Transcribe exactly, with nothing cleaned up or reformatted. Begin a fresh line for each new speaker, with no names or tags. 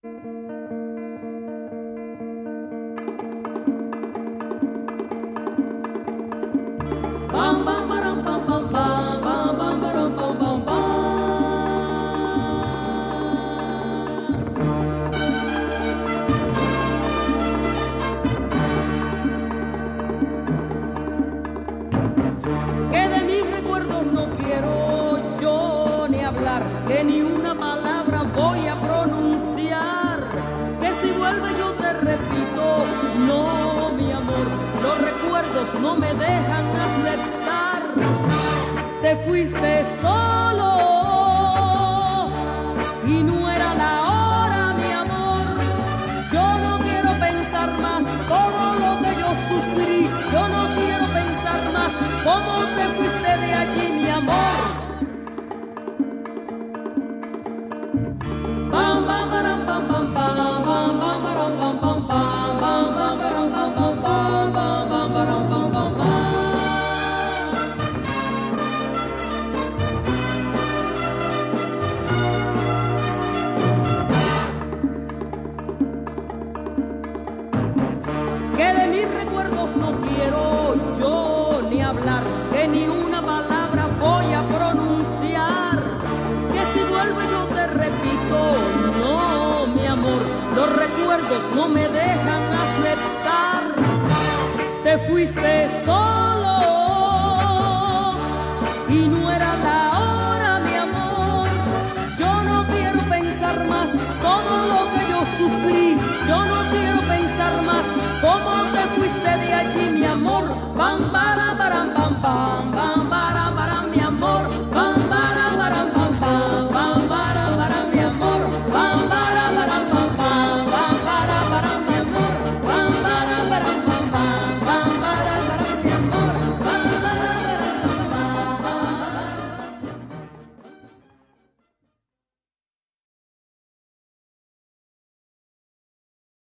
Bam, bam, baram, bam, bam, bam, bam, bam, baram, bam, bam, bam. Que de mis recuerdos no quiero yo ni hablar, que ni una palabra voy a pronunciar, que si vuelve yo te repito, no mi amor, los recuerdos no me dejan aceptar. Te fuiste solo y no era la hora, mi amor. Yo no quiero pensar más todo lo que yo sufrí. Yo no quiero pensar más cómo te fuiste de allí, mi amor. Bam, bam, baram, bam, bam, bam, bam, bam, baram, bam, bam, bam, bam, bam, baram, bam, bam, bam, bam, bam, baram, bam, bam, bam. Que de mis recuerdos no quiero yo ni hablar, que ni una palabra voy a pronunciar, que si vuelvo yo te repito, no mi amor, los recuerdos no me dejan aceptar. Te fuiste solo